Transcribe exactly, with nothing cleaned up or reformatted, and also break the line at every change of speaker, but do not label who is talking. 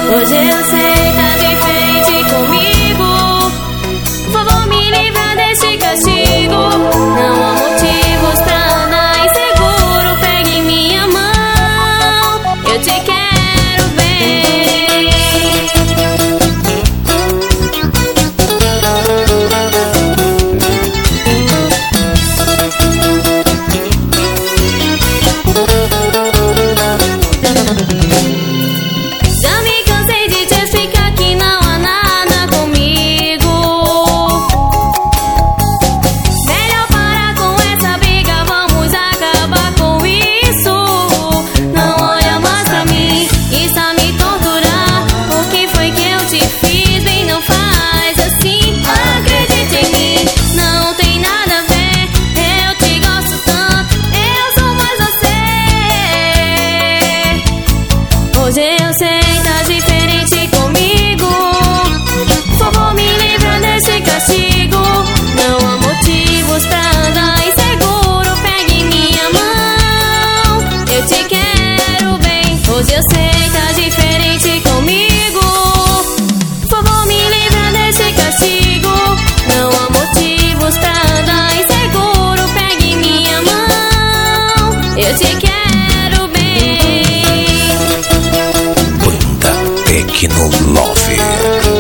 Hoje eu sei, tá diferente comigo. Por favor, me livra desse castigo. Não há motivos pra andar inseguro. Pegue minha mão, eu te quero bem. Já me cansei de te explicar que não há nada comigo. Melhor parar com essa briga, vamos acabar com isso. Não olha mais pra mim, isso a me torturar. O que foi que eu te fiz? Bem, não faz assim. Acredite em mim, não tem nada a ver. Eu te gosto tanto, eu sou mais você. Hoje eu sei, tá diferente comigo. Por favor, me livra desse castigo. Não há motivos pra andar inseguro. Pegue minha mão, eu te quero bem. Hoje eu sei, tá diferente comigo. Por favor, me livra desse castigo. Não há motivos pra andar inseguro. Pegue minha mão, eu te quero bem.
Banda Tecno Love.